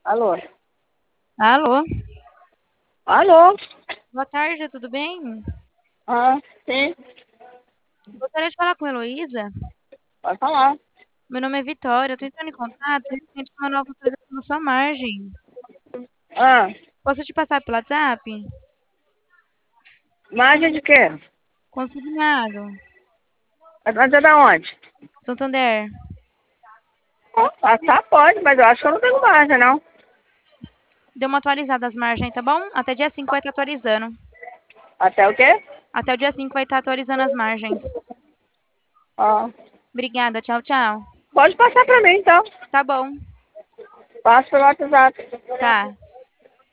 Alô? Alô, Alô? boa tarde, tudo bem? Ah, sim, Gostaria de falar com a Heloísa. pode falar. Meu nome é Vitória, eu tô entrando em contato referente a uma nova atualização na sua margem. Ah, Posso te passar pelo WhatsApp? margem de quê? Consignado. Mas é da onde? Santander. Passar pode, mas eu acho que eu não tenho margem, não. Deu uma atualizada as margens, tá bom? Até dia 5 vai estar atualizando. Até o quê? Até o dia 5 vai estar atualizando as margens. Ah, Obrigada, tchau, tchau. pode passar pra mim, então. Tá bom, Passa pelo WhatsApp. tá.